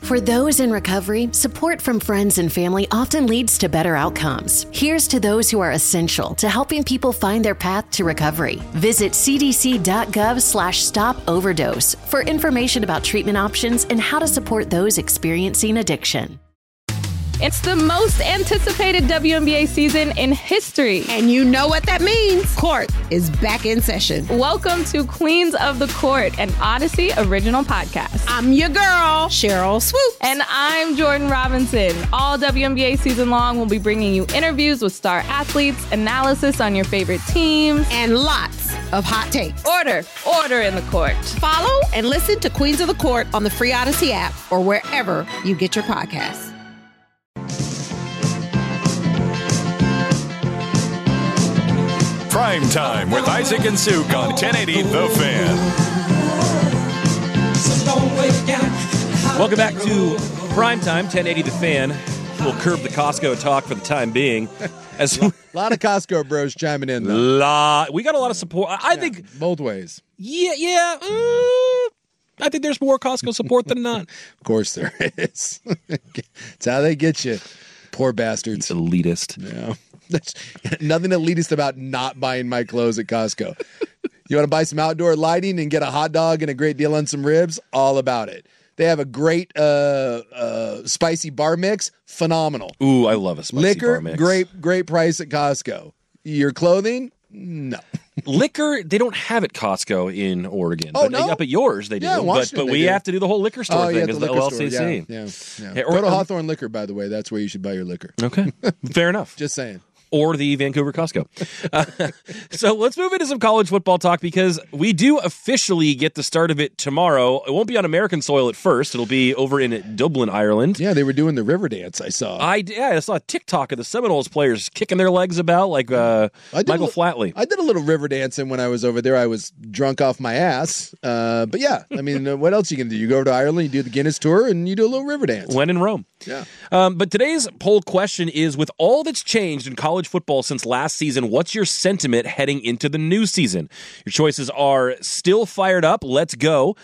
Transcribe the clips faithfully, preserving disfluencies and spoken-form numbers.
For those in recovery, support from friends and family often leads to better outcomes. Here's to those who are essential to helping people find their path to recovery. Visit cdc.gov slash stop overdose for information about treatment options and how to support those experiencing addiction. It's the most anticipated W N B A season in history. And you know what that means. Court is back in session. Welcome to Queens of the Court, an Odyssey original podcast. I'm your girl, Cheryl Swoops. And I'm Jordan Robinson. All W N B A season long, we'll be bringing you interviews with star athletes, analysis on your favorite teams, and lots of hot takes. Order, order in the court. Follow and listen to Queens of the Court on the free Odyssey app or wherever you get your podcasts. Prime Time with Isaac and Suk on ten eighty The Fan. Welcome back to Prime Time, ten eighty The Fan. We'll curb the Costco talk for the time being. As a lot of Costco bros chiming in, though. La- we got a lot of support. I, I yeah, think both ways. Yeah, yeah. Uh, I think there's more Costco support than not. Of course there is. It's how they get you. Poor bastards. It's elitist. Yeah. There's nothing elitist about not buying my clothes at Costco. You want to buy some outdoor lighting and get a hot dog and a great deal on some ribs? All about it. They have a great uh, uh, spicy bar mix. Phenomenal. Ooh, I love a spicy Liquor, bar mix. great, great price at Costco. Your clothing? No. Liquor, they don't have at Costco in Oregon. Oh, but no? Up at yours, they do. Yeah, but Washington but they we do. have to do the whole liquor store oh, thing yeah, as the the liquor O L C C. Store. Yeah, yeah, yeah. Hey, or- Go to Hawthorne Liquor, by the way. That's where you should buy your liquor. Okay, fair enough. Just saying. Or the Vancouver Costco. Uh, so let's move into some college football talk because we do officially get the start of it tomorrow. It won't be on American soil at first. It'll be over in Dublin, Ireland. Yeah, they were doing the river dance, I saw. I, yeah, I saw a TikTok of the Seminoles players kicking their legs about like uh, Michael li- Flatley. I did a little river dancing when I was over there. I was drunk off my ass. Uh, but yeah, I mean, uh, what else you can do? You go over to Ireland, you do the Guinness tour, and you do a little river dance. When in Rome. Yeah. Um, but today's poll question is, with all that's changed in college football since last season, what's your sentiment heading into the new season? Your choices are still fired up, let's go,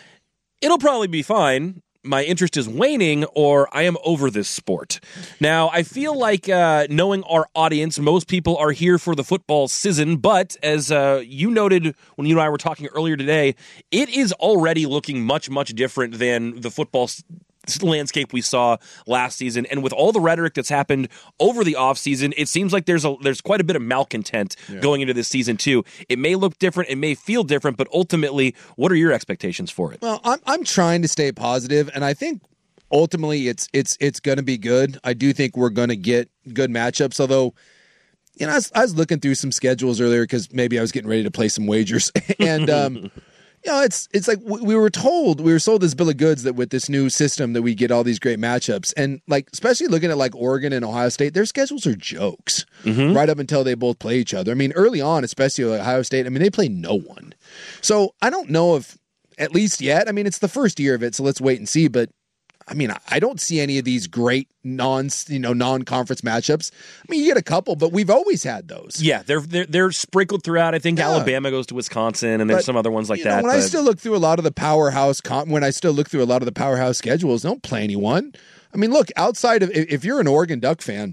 it'll probably be fine, my interest is waning, or I am over this sport. Now, I feel like uh, knowing our audience, most people are here for the football season, but as uh, you noted when you and I were talking earlier today, it is already looking much, much different than the football s- landscape we saw last season. And with all the rhetoric that's happened over the offseason, it seems like there's a there's quite a bit of malcontent yeah. going into this season too. It may look different, it may feel different, but ultimately, what are your expectations for it? Well, I'm I'm trying to stay positive, and I think ultimately it's it's it's going to be good. I do think we're going to get good matchups, although you know I was, I was looking through some schedules earlier because maybe I was getting ready to play some wagers, and um you know, it's it's like we were told, we were sold this bill of goods that with this new system that we get all these great matchups. And like, especially looking at like Oregon and Ohio State, their schedules are jokes mm-hmm. right up until they both play each other. I mean, early on, especially like Ohio State, I mean, they play no one. So I don't know if, at least yet, I mean, it's the first year of it, so let's wait and see. But I mean, I don't see any of these great non, you know, non-conference matchups. I mean, you get a couple, but we've always had those. Yeah, they're they're, they're sprinkled throughout. I think yeah. Alabama goes to Wisconsin, and there's but, some other ones like you that. Know, when but... I still look through a lot of the powerhouse, con- when I still look through a lot of the powerhouse schedules, they don't play anyone. I mean, look, outside of if you're an Oregon Duck fan,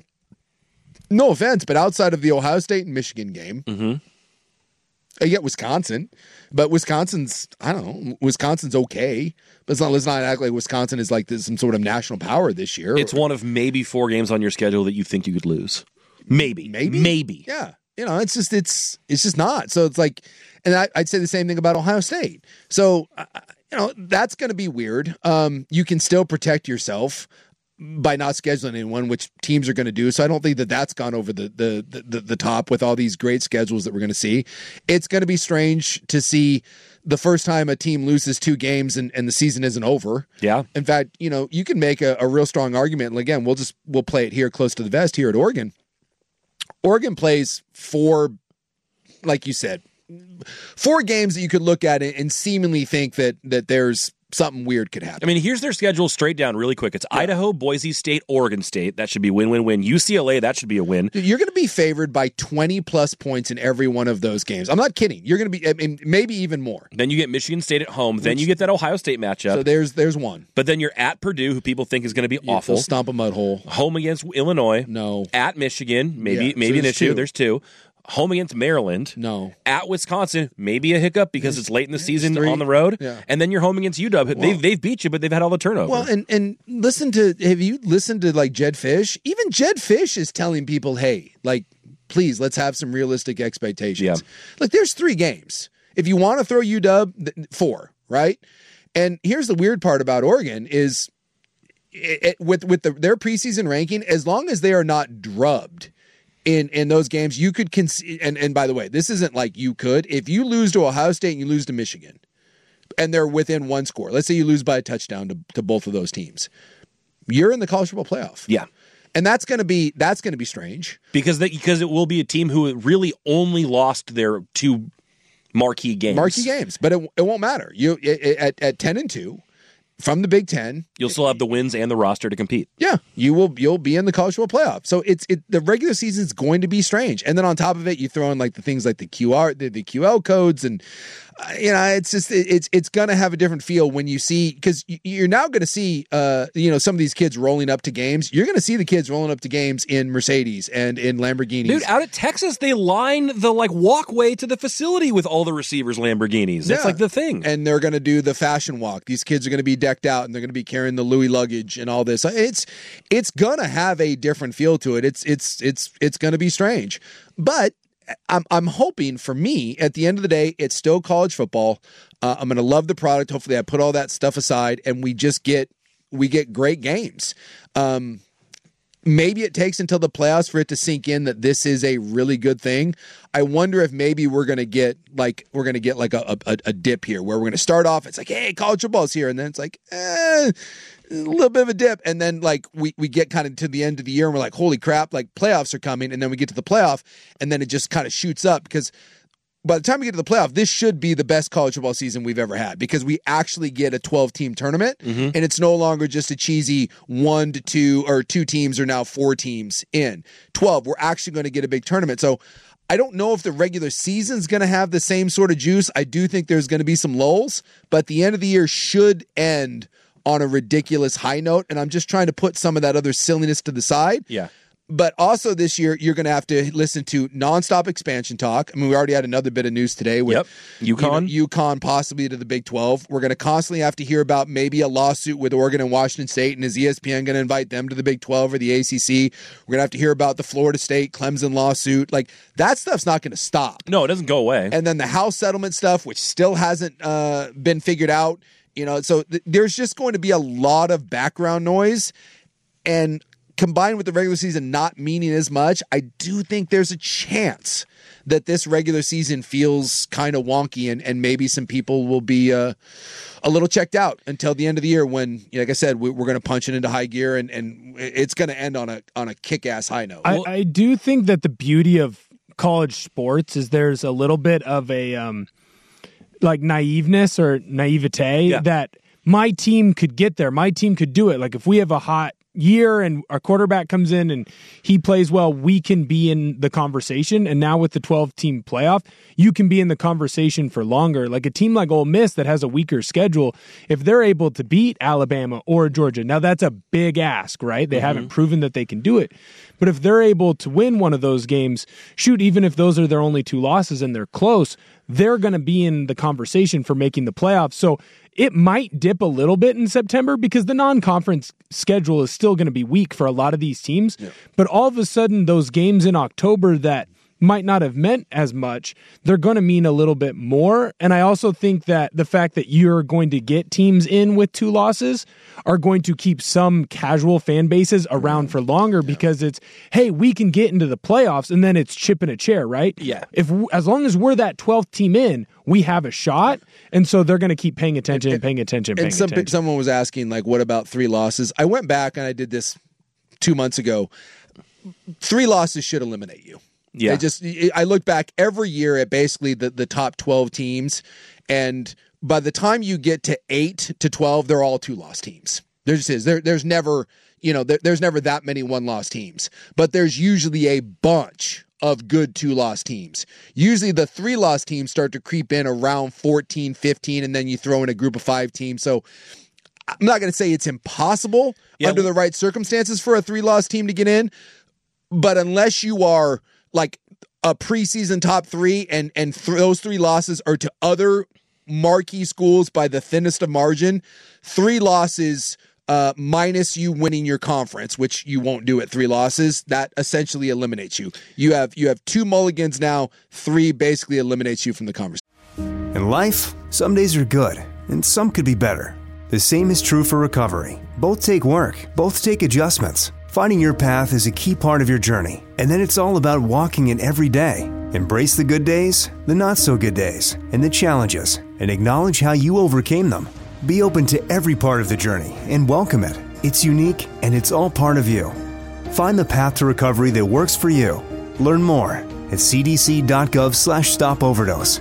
no offense, but outside of the Ohio State and Michigan game. Mm-hmm. You get Wisconsin, but Wisconsin's, I don't know, Wisconsin's okay. But it's not, let's not act like Wisconsin is like this, some sort of national power this year. It's one of maybe four games on your schedule that you think you could lose. Maybe. Maybe? Maybe. Yeah. You know, it's just, it's, it's just not. So it's like, and I, I'd say the same thing about Ohio State. So, uh, you know, that's going to be weird. Um, you can still protect yourself by not scheduling anyone, which teams are going to do. So I don't think that that's gone over the, the the the top with all these great schedules that we're going to see. It's going to be strange to see the first time a team loses two games and, and the season isn't over. Yeah. In fact, you know, you can make a, a real strong argument. And again, we'll just, we'll play it here close to the vest here at Oregon. Oregon plays four, like you said, four games that you could look at it and seemingly think that that there's something weird could happen. I mean, here's their schedule straight down really quick. It's yeah. Idaho, Boise State, Oregon State. That should be win-win-win. U C L A, that should be a win. You're going to be favored by twenty plus points in every one of those games. I'm not kidding. You're going to be, I mean, maybe even more. Then you get Michigan State at home. Which, then you get that Ohio State matchup. So there's there's one. But then you're at Purdue, who people think is going to be yeah, awful. Stomp a mud hole. Home against Illinois. No. At Michigan, maybe yeah, maybe so an issue. Two. There's two. Home against Maryland. No. At Wisconsin, maybe a hiccup because it's late in the season Three. on the road. Yeah. And then you're home against U W. Well, they've, they've beat you, but they've had all the turnover. Well, and, and listen to, have you listened to like Jed Fish? Even Jed Fish is telling people, hey, like, please, let's have some realistic expectations. Yeah. Like, there's three games. If you want to throw U W, four, right? And here's the weird part about Oregon is it, it, with, with the, their preseason ranking, as long as they are not drubbed, In in those games, you could concede, and, and by the way, this isn't like you could. If you lose to Ohio State and you lose to Michigan, and they're within one score, let's say you lose by a touchdown to, to both of those teams, you're in the college football playoff. Yeah. And that's gonna be that's gonna be strange. Because they, because it will be a team who really only lost their two marquee games. Marquee games. But it, it won't matter. You it, at, at ten and two. From the Big Ten, you'll still have the wins and the roster to compete. Yeah, you will. You'll be in the college football playoff. So it's it. The regular season is going to be strange, and then on top of it, you throw in like the things like the Q R, the, the Q L codes, and uh, you know, it's just it, it's it's going to have a different feel when you see because you're now going to see uh you know some of these kids rolling up to games. You're going to see the kids rolling up to games in Mercedes and in Lamborghinis. Dude, out at Texas, they line the like walkway to the facility with all the receivers Lamborghinis. That's yeah. like the thing, and they're going to do the fashion walk. These kids are going to be decked out and they're going to be carrying the Louis luggage and all this. It's it's going to have a different feel to it. It's it's it's it's going to be strange. But I'm I'm hoping for me at the end of the day it's still college football. Uh, I'm going to love the product. Hopefully I put all that stuff aside and we just get we get great games. Um Maybe it takes until the playoffs for it to sink in that this is a really good thing. I wonder if maybe we're going to get like we're going to get like a, a a dip here where we're going to start off. It's like, hey, college football's here, and then it's like, eh, a little bit of a dip, and then like we we get kind of to the end of the year, and we're like, holy crap, like playoffs are coming, and then we get to the playoff, and then it just kind of shoots up because by the time we get to the playoff, this should be the best college football season we've ever had because we actually get a twelve-team tournament, mm-hmm. and it's no longer just a cheesy one to two or two teams are now four teams in. twelve, we're actually going to get a big tournament. So I don't know if the regular season's going to have the same sort of juice. I do think there's going to be some lulls, but the end of the year should end on a ridiculous high note, and I'm just trying to put some of that other silliness to the side. Yeah. But also this year, you're going to have to listen to nonstop expansion talk. I mean, we already had another bit of news today with yep. UConn. You know, UConn possibly to the Big twelve. We're going to constantly have to hear about maybe a lawsuit with Oregon and Washington State, and is E S P N going to invite them to the Big twelve or the A C C? We're going to have to hear about the Florida State Clemson lawsuit. Like, that stuff's not going to stop. No, it doesn't go away. And then the House settlement stuff, which still hasn't uh, been figured out. You know, so th- there's just going to be a lot of background noise, and combined with the regular season not meaning as much, I do think there's a chance that this regular season feels kind of wonky, and, and maybe some people will be uh, a little checked out until the end of the year when, like I said, we, we're going to punch it into high gear, and, and it's going to end on a on a kick-ass high note. I, I do think that the beauty of college sports is there's a little bit of a um, like naiveness or naivete yeah. that my team could get there. My team could do it. Like if we have a hot year and our quarterback comes in and he plays well, we can be in the conversation. And now with the twelve-team playoff, you can be in the conversation for longer. Like a team like Ole Miss that has a weaker schedule, if they're able to beat Alabama or Georgia, now that's a big ask, right? They mm-hmm. haven't proven that they can do it. But if they're able to win one of those games, shoot, even if those are their only two losses and they're close, they're going to be in the conversation for making the playoffs. So it might dip a little bit in September because the non-conference schedule is still going to be weak for a lot of these teams. Yeah. But all of a sudden, those games in October that might not have meant as much, they're going to mean a little bit more. And I also think that the fact that you're going to get teams in with two losses are going to keep some casual fan bases around for longer yeah. because it's, hey, we can get into the playoffs, and then it's chip in a chair, right? Yeah. If as long as we're that twelfth team in, we have a shot, and so they're going to keep paying attention and, and paying attention, and paying some, attention. Someone was asking, like, what about three losses? I went back and I did this two months ago. Three losses should eliminate you. Yeah. I just I look back every year at basically the, the top twelve teams, and by the time you get to eight to twelve, they're all two-loss teams. There just is. There, there's never, you know, there, there's never that many one-loss teams, but there's usually a bunch of good two-loss teams. Usually the three-loss teams start to creep in around fourteen, fifteen, and then you throw in a group of five teams. So I'm not going to say it's impossible yeah. under the right circumstances for a three-loss team to get in, but unless you are like a preseason top three and, and th- those three losses are to other marquee schools by the thinnest of margin, three losses Uh, minus you winning your conference, which you won't do at three losses, that essentially eliminates you. You have you have two mulligans now. Three basically eliminates you from the conversation. In life, some days are good, and some could be better. The same is true for recovery. Both take work. Both take adjustments. Finding your path is a key part of your journey, and then it's all about walking it every day. Embrace the good days, the not-so-good days, and the challenges, and acknowledge how you overcame them. Be open to every part of the journey and welcome it. It's unique and it's all part of you. Find the path to recovery that works for you. Learn more at cdc.gov slash stop overdose.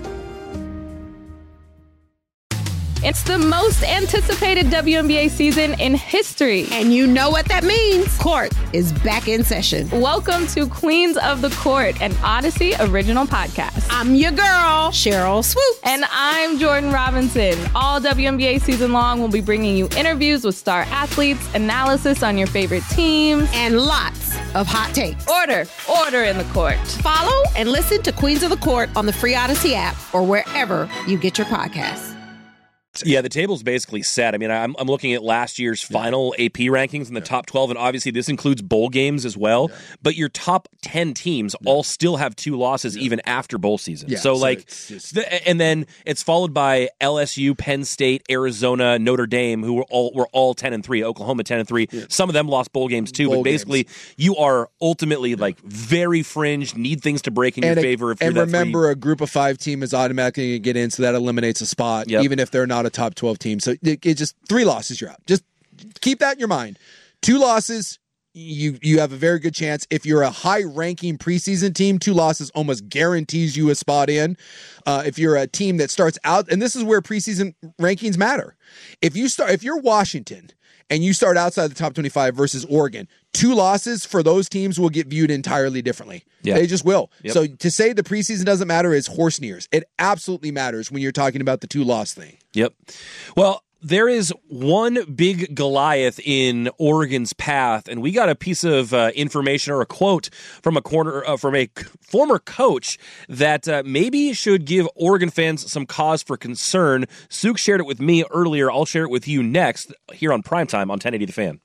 It's the most anticipated W N B A season in history. And you know what that means. Court is back in session. Welcome to Queens of the Court, an Odyssey original podcast. I'm your girl, Cheryl Swoops. And I'm Jordan Robinson. All W N B A season long, we'll be bringing you interviews with star athletes, analysis on your favorite teams, and lots of hot takes. Order, order in the court. Follow and listen to Queens of the Court on the free Odyssey app or wherever you get your podcasts. Yeah, the table's basically set. I mean, I'm, I'm looking at last year's final A P rankings in the yeah. top twelve, and obviously this includes bowl games as well. Yeah. But your top ten teams yeah. all still have two losses yeah. even after bowl season. Yeah, so, so, like, just... the, and then it's followed by L S U, Penn State, Arizona, Notre Dame, who were all were all ten and three. Oklahoma ten and three. Yeah. Some of them lost bowl games too. Bowl but basically, games. you are ultimately like very fringe. Need things to break in and your a, favor. If and you're remember, that three. a group of five team is automatically going to get in, so that eliminates a spot, yep. even if they're not a top twelve team. So it, it just three losses, you're out. Just keep that in your mind. Two losses, you you have a very good chance. If you're a high-ranking preseason team, two losses almost guarantees you a spot in. Uh, if you're a team that starts out, and this is where preseason rankings matter. If you start, if you're Washington and you start outside the top twenty-five versus Oregon, two losses for those teams will get viewed entirely differently. Yep. They just will. Yep. So to say the preseason doesn't matter is horse nears. It absolutely matters when you're talking about the two-loss thing. Yep. Well, there is one big Goliath in Oregon's path, and we got a piece of uh, information or a quote from a corner uh, from a c- former coach that uh, maybe should give Oregon fans some cause for concern. Suk shared it with me earlier. I'll share it with you next here on Primetime on ten eighty The Fan.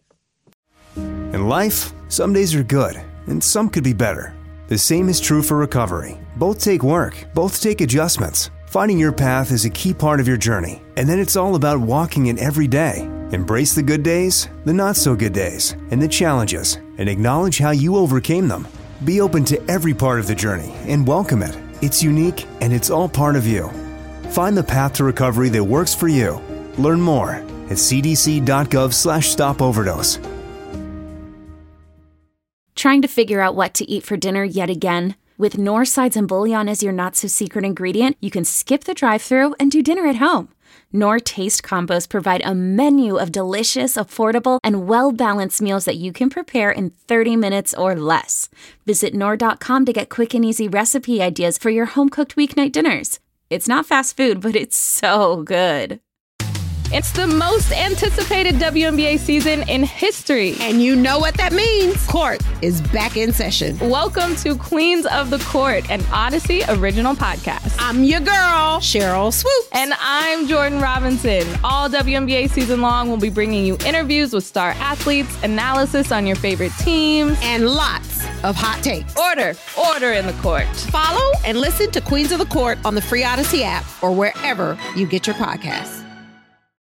In life, some days are good, and some could be better. The same is true for recovery. Both take work. Both take adjustments. Finding your path is a key part of your journey, and then it's all about walking it every day. Embrace the good days, the not-so-good days, and the challenges, and acknowledge how you overcame them. Be open to every part of the journey and welcome it. It's unique, and it's all part of you. Find the path to recovery that works for you. Learn more at cdc.gov slash stop overdose. Trying to figure out what to eat for dinner yet again? With Knorr Sides and Bouillon as your not-so-secret ingredient, you can skip the drive-thru and do dinner at home. Knorr Taste Combos provide a menu of delicious, affordable, and well-balanced meals that you can prepare in thirty minutes or less. Visit Knorr dot com to get quick and easy recipe ideas for your home-cooked weeknight dinners. It's not fast food, but it's so good. It's the most anticipated W N B A season in history. And you know what that means. Court is back in session. Welcome to Queens of the Court, an Odyssey original podcast. I'm your girl, Cheryl Swoops. And I'm Jordan Robinson. All W N B A season long, we'll be bringing you interviews with star athletes, analysis on your favorite teams, and lots of hot takes. Order, order in the court. Follow and listen to Queens of the Court on the free Odyssey app or wherever you get your podcasts.